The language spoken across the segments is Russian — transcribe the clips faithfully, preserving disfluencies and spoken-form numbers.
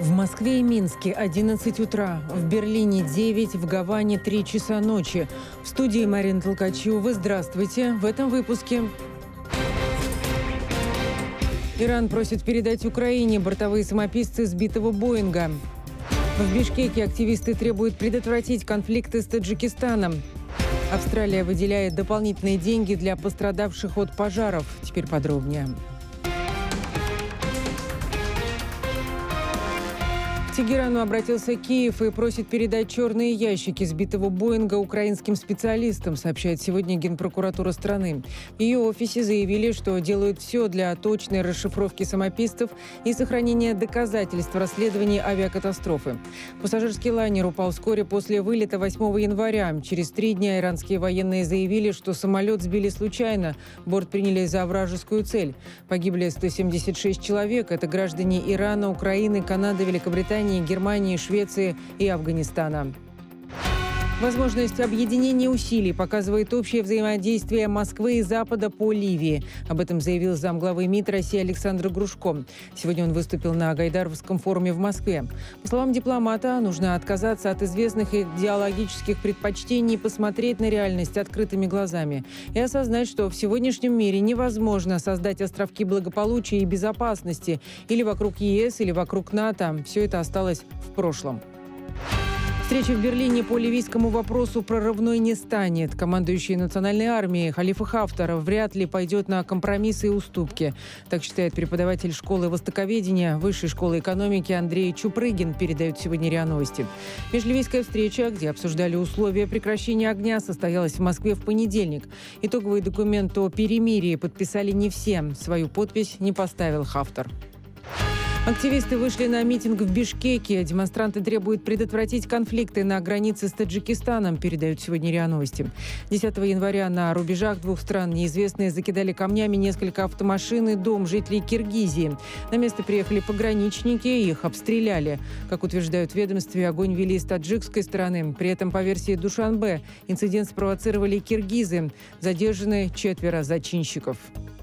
В Москве и Минске одиннадцать утра, в Берлине девять, в Гаване три часа ночи. В студии Марина Толкачева. Здравствуйте. В этом выпуске. Иран просит передать Украине бортовые самописцы сбитого Боинга. В Бишкеке активисты требуют предотвратить конфликты с Таджикистаном. Австралия выделяет дополнительные деньги для пострадавших от пожаров. Теперь подробнее. К Тегерану обратился Киев и просит передать черные ящики сбитого Боинга украинским специалистам, сообщает сегодня Генпрокуратура страны. В ее офисе заявили, что делают все для точной расшифровки самописцев и сохранения доказательств расследования авиакатастрофы. Пассажирский лайнер упал вскоре после вылета восьмого января. Через три дня иранские военные заявили, что самолет сбили случайно. Борт приняли за вражескую цель. Погибли сто семьдесят шесть человек. Это граждане Ирана, Украины, Канады, Великобритании, Германии, Швеции и Афганистана. Возможность объединения усилий показывает общее взаимодействие Москвы и Запада по Ливии. Об этом заявил замглавы МИД России Александр Грушко. Сегодня он выступил на Гайдаровском форуме в Москве. По словам дипломата, нужно отказаться от известных идеологических предпочтений и посмотреть на реальность открытыми глазами. И осознать, что в сегодняшнем мире невозможно создать островки благополучия и безопасности или вокруг ЕС, или вокруг НАТО. Все это осталось в прошлом. Встреча в Берлине по ливийскому вопросу прорывной не станет. Командующий национальной армией Халифа Хафтар вряд ли пойдет на компромиссы и уступки. Так считает преподаватель школы востоковедения Высшей школы экономики Андрей Чупрыгин, передают сегодня РИА Новости. Межливийская встреча, где обсуждали условия прекращения огня, состоялась в Москве в понедельник. Итоговый документ о перемирии подписали не все. Свою подпись не поставил Хафтар. Активисты вышли на митинг в Бишкеке. Демонстранты требуют предотвратить конфликты на границе с Таджикистаном, передают сегодня РИА Новости. десятого января на рубежах двух стран неизвестные закидали камнями несколько автомашин и дом жителей Киргизии. На место приехали пограничники и их обстреляли. Как утверждают в ведомстве, огонь вели с таджикской стороны. При этом, по версии Душанбе, инцидент спровоцировали киргизы. Задержаны четверо зачинщиков.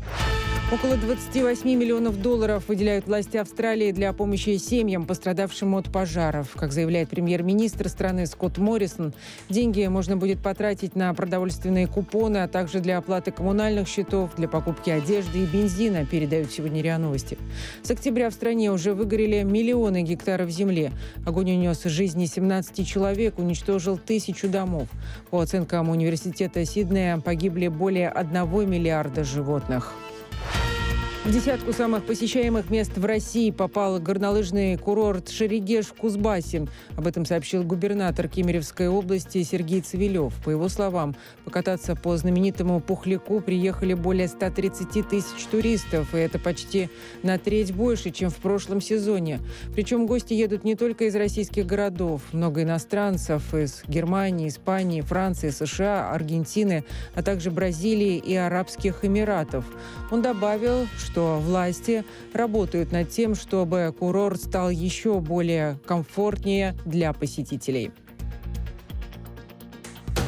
Около двадцати восьми миллионов долларов выделяют власти Австралии для помощи семьям, пострадавшим от пожаров. Как заявляет премьер-министр страны Скотт Моррисон, деньги можно будет потратить на продовольственные купоны, а также для оплаты коммунальных счетов, для покупки одежды и бензина, передают сегодня РИА Новости. С октября в стране уже выгорели миллионы гектаров земли. Огонь унес жизни семнадцати человек, уничтожил тысячу домов. По оценкам университета Сиднея, погибли более одного миллиарда животных. В десятку самых посещаемых мест в России попал горнолыжный курорт Шерегеш в Кузбассе. Об этом сообщил губернатор Кемеровской области Сергей Цивилев. По его словам, покататься по знаменитому Пухляку приехали более ста тридцати тысяч туристов. И это почти на треть больше, чем в прошлом сезоне. Причем гости едут не только из российских городов. Много иностранцев из Германии, Испании, Франции, США, Аргентины, а также Бразилии и Арабских Эмиратов. Он добавил, что что власти работают над тем, чтобы курорт стал еще более комфортнее для посетителей.